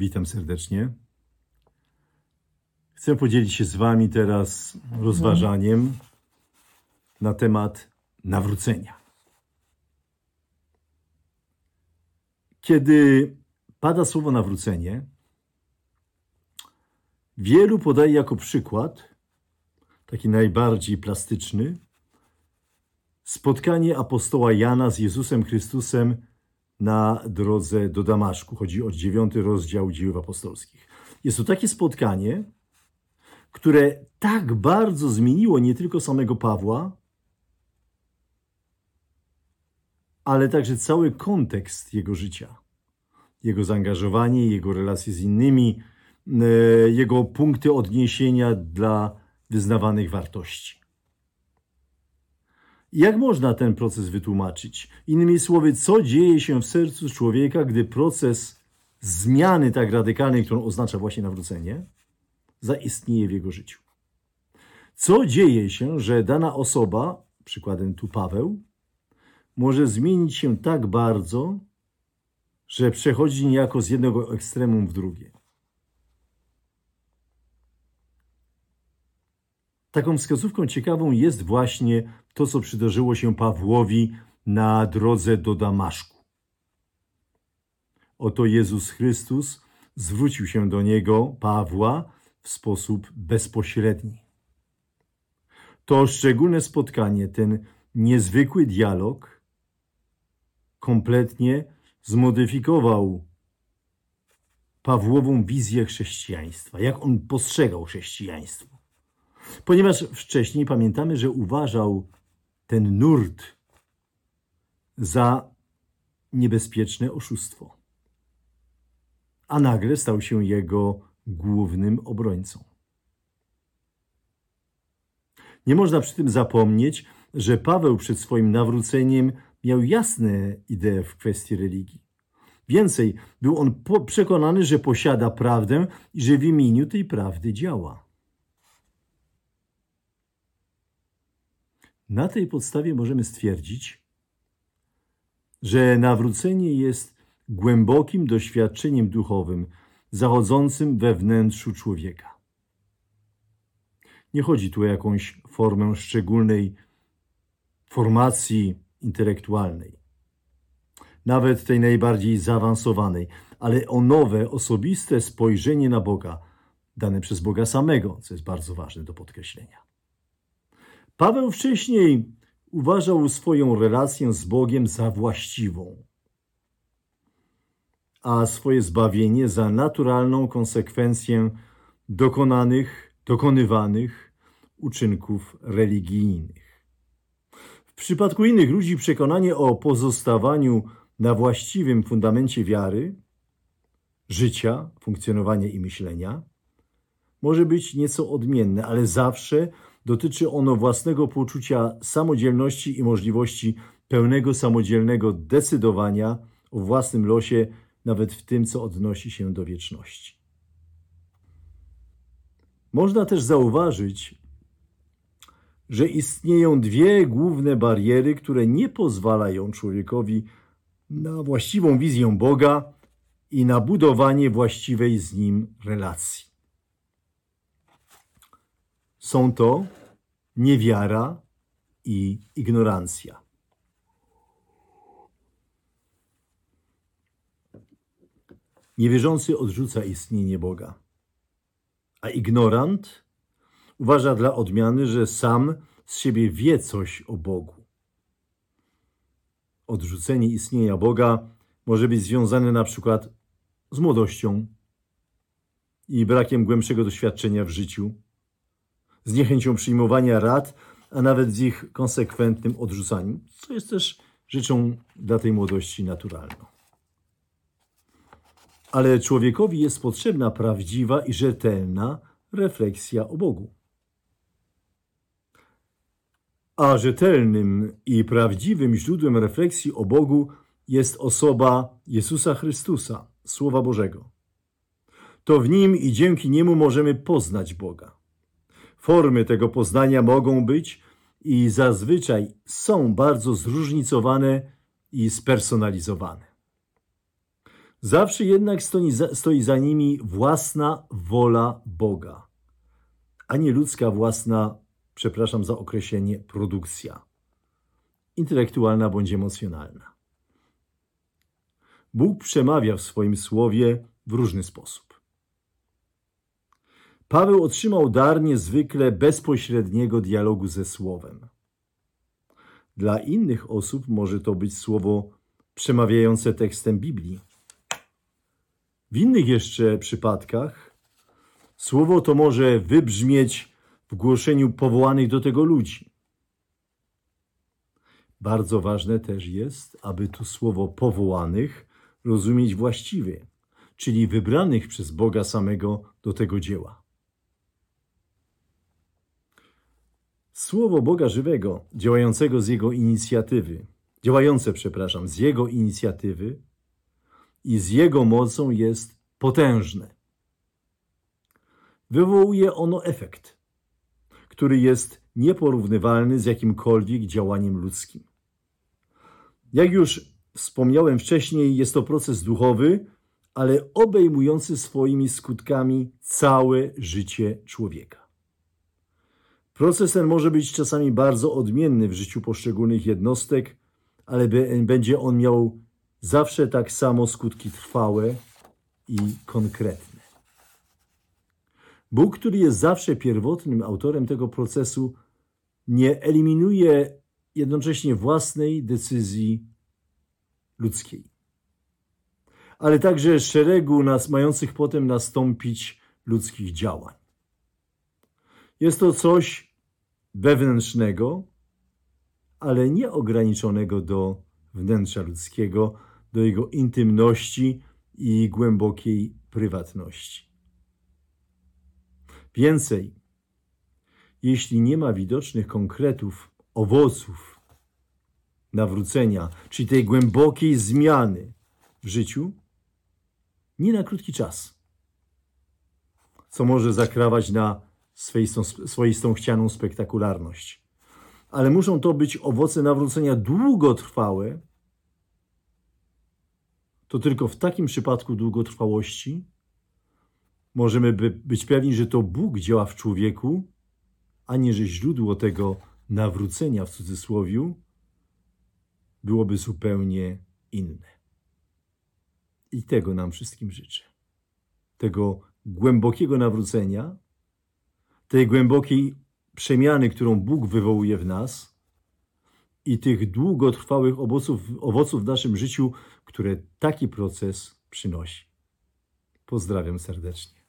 Witam serdecznie. Chcę podzielić się z Wami teraz rozważaniem na temat nawrócenia. Kiedy pada słowo nawrócenie, wielu podaje jako przykład, taki najbardziej plastyczny, spotkanie apostoła Jana z Jezusem Chrystusem na drodze do Damaszku. Chodzi o 9 rozdział Dziejów Apostolskich. Jest to takie spotkanie, które tak bardzo zmieniło nie tylko samego Pawła, ale także cały kontekst jego życia. Jego zaangażowanie, jego relacje z innymi, jego punkty odniesienia dla wyznawanych wartości. Jak można ten proces wytłumaczyć? Innymi słowy, co dzieje się w sercu człowieka, gdy proces zmiany tak radykalnej, którą oznacza właśnie nawrócenie, zaistnieje w jego życiu? Co dzieje się, że dana osoba, przykładem tu Paweł, może zmienić się tak bardzo, że przechodzi niejako z jednego ekstremum w drugie? Taką wskazówką ciekawą jest właśnie to, co przydarzyło się Pawłowi na drodze do Damaszku. Oto Jezus Chrystus zwrócił się do niego, Pawła, w sposób bezpośredni. To szczególne spotkanie, ten niezwykły dialog kompletnie zmodyfikował Pawłową wizję chrześcijaństwa, jak on postrzegał chrześcijaństwo. Ponieważ wcześniej pamiętamy, że uważał ten nurt za niebezpieczne oszustwo, a nagle stał się jego głównym obrońcą. Nie można przy tym zapomnieć, że Paweł przed swoim nawróceniem miał jasne idee w kwestii religii. Więcej, był on przekonany, że posiada prawdę i że w imieniu tej prawdy działa. Na tej podstawie możemy stwierdzić, że nawrócenie jest głębokim doświadczeniem duchowym, zachodzącym we wnętrzu człowieka. Nie chodzi tu o jakąś formę szczególnej formacji intelektualnej, nawet tej najbardziej zaawansowanej, ale o nowe, osobiste spojrzenie na Boga, dane przez Boga samego, co jest bardzo ważne do podkreślenia. Paweł wcześniej uważał swoją relację z Bogiem za właściwą, a swoje zbawienie za naturalną konsekwencję dokonywanych uczynków religijnych. W przypadku innych ludzi przekonanie o pozostawaniu na właściwym fundamencie wiary, życia, funkcjonowania i myślenia może być nieco odmienne, ale zawsze dotyczy ono własnego poczucia samodzielności i możliwości pełnego samodzielnego decydowania o własnym losie, nawet w tym, co odnosi się do wieczności. Można też zauważyć, że istnieją dwie główne bariery, które nie pozwalają człowiekowi na właściwą wizję Boga i na budowanie właściwej z Nim relacji. Są to niewiara i ignorancja. Niewierzący odrzuca istnienie Boga, a ignorant uważa dla odmiany, że sam z siebie wie coś o Bogu. Odrzucenie istnienia Boga może być związane na przykład z młodością i brakiem głębszego doświadczenia w życiu, z niechęcią przyjmowania rad, a nawet z ich konsekwentnym odrzucaniem, co jest też rzeczą dla tej młodości naturalną. Ale człowiekowi jest potrzebna prawdziwa i rzetelna refleksja o Bogu. A rzetelnym i prawdziwym źródłem refleksji o Bogu jest osoba Jezusa Chrystusa, Słowa Bożego. To w Nim i dzięki Niemu możemy poznać Boga. Formy tego poznania mogą być i zazwyczaj są bardzo zróżnicowane i spersonalizowane. Zawsze jednak stoi za nimi własna wola Boga, a nie ludzka własna, przepraszam za określenie, produkcja intelektualna bądź emocjonalna. Bóg przemawia w swoim słowie w różny sposób. Paweł otrzymał dar niezwykle bezpośredniego dialogu ze Słowem. Dla innych osób może to być słowo przemawiające tekstem Biblii. W innych jeszcze przypadkach słowo to może wybrzmieć w głoszeniu powołanych do tego ludzi. Bardzo ważne też jest, aby to słowo powołanych rozumieć właściwie, czyli wybranych przez Boga samego do tego dzieła. Słowo Boga żywego, działające z Jego inicjatywy i z Jego mocą jest potężne. Wywołuje ono efekt, który jest nieporównywalny z jakimkolwiek działaniem ludzkim. Jak już wspomniałem wcześniej, jest to proces duchowy, ale obejmujący swoimi skutkami całe życie człowieka. Proces ten może być czasami bardzo odmienny w życiu poszczególnych jednostek, ale będzie on miał zawsze tak samo skutki trwałe i konkretne. Bóg, który jest zawsze pierwotnym autorem tego procesu, nie eliminuje jednocześnie własnej decyzji ludzkiej, ale także szeregu mających potem nastąpić ludzkich działań. Jest to coś wewnętrznego, ale nie ograniczonego do wnętrza ludzkiego, do jego intymności i głębokiej prywatności. Więcej, jeśli nie ma widocznych konkretów, owoców nawrócenia, czyli tej głębokiej zmiany w życiu, nie na krótki czas, co może zakrawać na swoistą chcianą spektakularność. Ale muszą to być owoce nawrócenia długotrwałe. To tylko w takim przypadku długotrwałości możemy być pewni, że to Bóg działa w człowieku, a nie że źródło tego nawrócenia w cudzysłowiu byłoby zupełnie inne. I tego nam wszystkim życzę. Tego głębokiego nawrócenia, tej głębokiej przemiany, którą Bóg wywołuje w nas i tych długotrwałych owoców w naszym życiu, które taki proces przynosi. Pozdrawiam serdecznie.